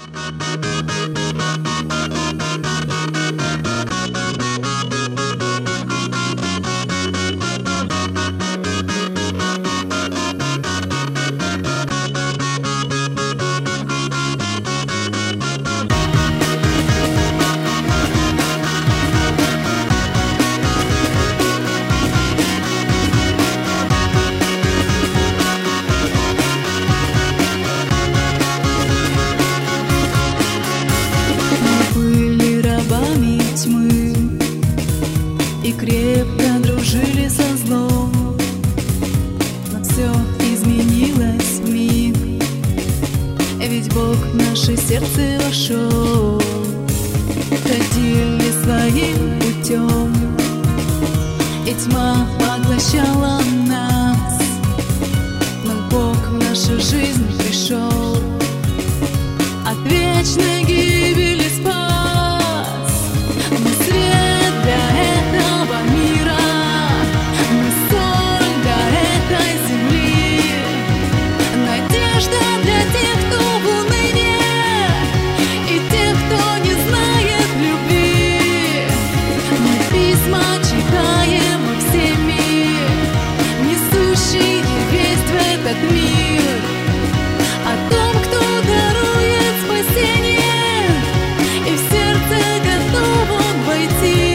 И крепко дружили со злом, но все изменилось вмиг, ведь Бог в наше сердце вошел. Ходили своим путем, и тьма поглощала нас, но Бог в нашу жизнь пришел, от вечной гибели спас. Мы свет для этого мира, мы соль для этой земли, надежда для тех, кто в унынии, и тех, кто не знает любви. Мы письма читаем всеми, несущие весть в этот мир, о том, кто дарует спасение, и в сердце готов он войти.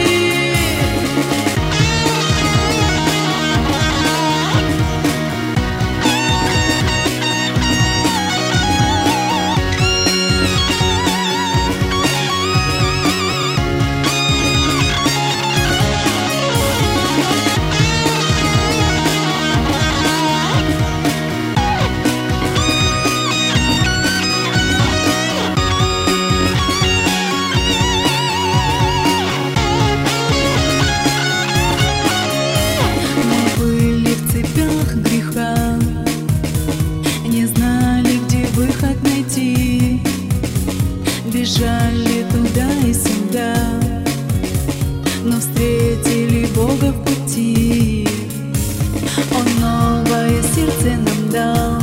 Бежали туда и сюда, но встретили Бога в пути. Он новое сердце нам дал,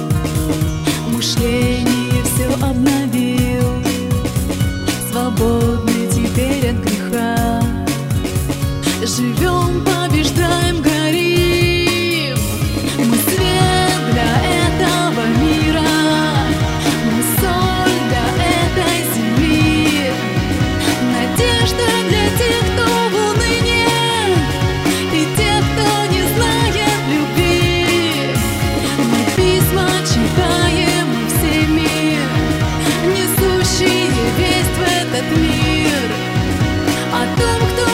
мышление все обновил, свободны теперь от греха. Живем, побеждаем, горим, мы свет для этого мира, мы соль для этой земли, надежда для тех, кто в унынии, и тех, кто не знает любви. Мы письма читаем всеми, несущие весть в этот мир, о том, кто